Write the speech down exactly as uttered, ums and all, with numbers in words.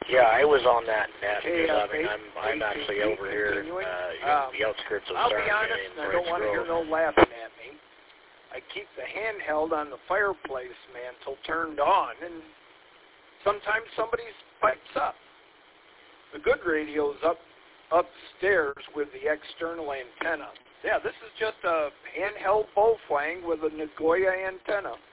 Yeah, I was on that net Hey, because uh, I mean, I'm I'm actually over here, uh, um, the outskirts of I'll Sarnia be honest, in and I don't want to hear Grove. no laughing at me. I keep the handheld on the fireplace mantle turned on, and sometimes somebody pipes up. The good radio's up upstairs with the external antenna. Yeah, this is just a handheld Bowflang with a Nagoya antenna.